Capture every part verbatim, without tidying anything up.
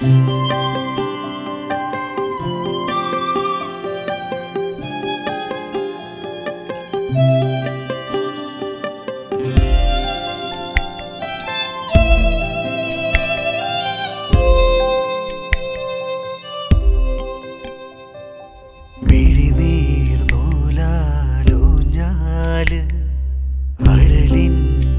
അഴലിൻ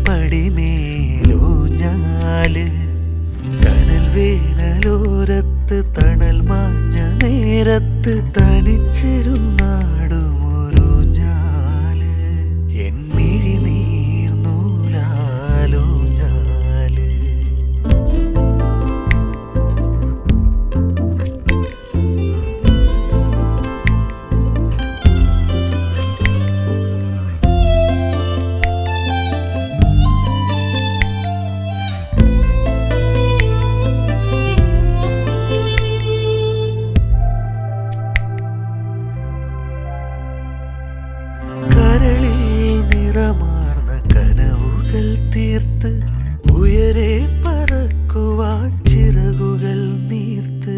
പടിമേലൂഞ്ഞാല് കനൽ വേനലോരത്ത് തണൽ മാഞ്ഞ നേരത്ത് തനിച്ചിരുന്നാടുമൊരൂഞ്ഞാല് എൻ മിഴിനീർന്നൂലാലൂഞ്ഞാല് കരളിൽ നിറമാർന്ന കനവുകൾ തീർത്ത് ഉയരെ പറക്കുവാൻ ചിറകുകൾ നീർത്ത്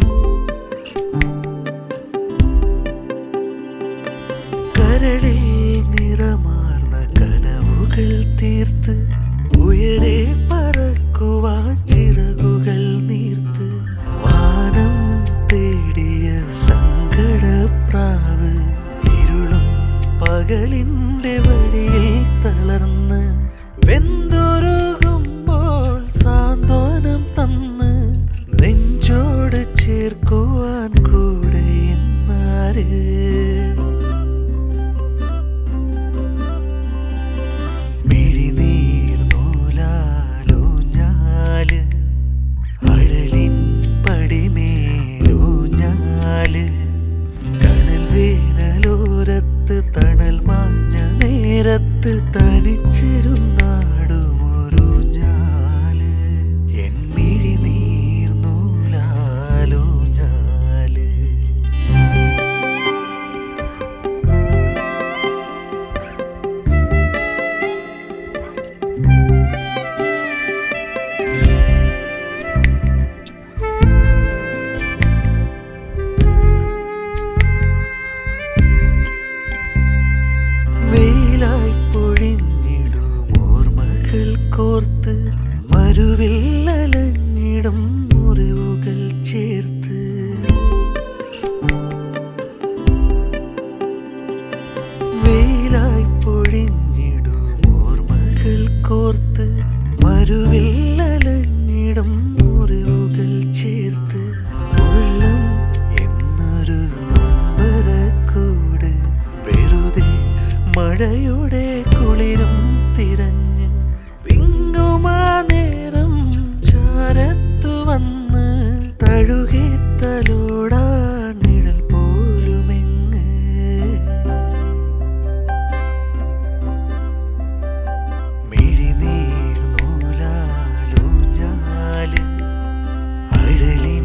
കരളിൽ നിറമാർന്ന കനവുകൾ തീർത്ത് ഉയരെ പറക്കുവാൻ ചിറകുകൾ നീർത്ത് വാനം തേടിയ സങ്കടപ്രാവ് ഇരുളും പകലിന്റെ വഴിയിൽ തളർന്ന് വെന്തുരുകുമ്പോൾ സാന്ത്വനം തന്ന് നെഞ്ചോട് ചേർക്കുവാൻ കൂടെ എന്നാര് മിഴിനീർന്നൂലാലൂഞ്ഞാല് അഴലിൻ പടിമേലൂഞ്ഞാല് കനൽ വേനലോരത്ത് തണൽ മാഞ്ഞ നേരത്ത് തനിച്ചിരുന്നാടുമൊരൂഞ്ഞാല് എൻ മിഴിനീർന്നൂലാലൂഞ്ഞാല് വെയിലായി പൊഴിഞ്ഞിടും ഓർമ്മകൾ കോർത്ത് മരുവിൽ അലഞ്ഞിടും മുറിവുകൾ ചേർത്ത് വെയിലായി പൊഴിഞ്ഞിടും ഓർമ്മകൾ കോർത്ത് മരുവിൽ അലഞ്ഞിടും മുറിവുകൾ ചേർത്ത് ഉള്ളം എന്നൊരു നൊമ്പരക്കൂട് വെറുതെ മഴയുടെ കുളിരും തിരഞ്ഞ് വിങ്ങുമാ നേരം ചാരത്തു വന്ന് തഴുകി തലോടാൻ നിഴൽ പോലുമെങ്ങ് മിഴിനീർന്നൂലാലൂഞ്ഞാല് അഴലിൻ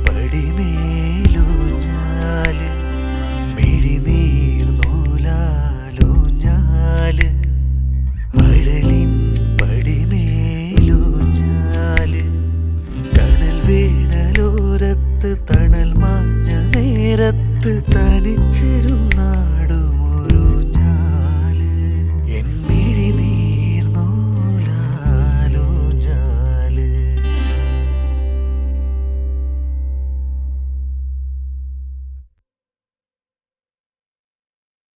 പടിമേലൂഞ്ഞാല് മിഴിനീർന്നൂലാലൂഞ്ഞാല് അഴലിൻ പടിമേലൂഞ്ഞാല് കനൽ വേനലോരത്ത് തണൽ മാഞ്ഞ നേരത്ത് തനിച്ചിരുന്നാൾ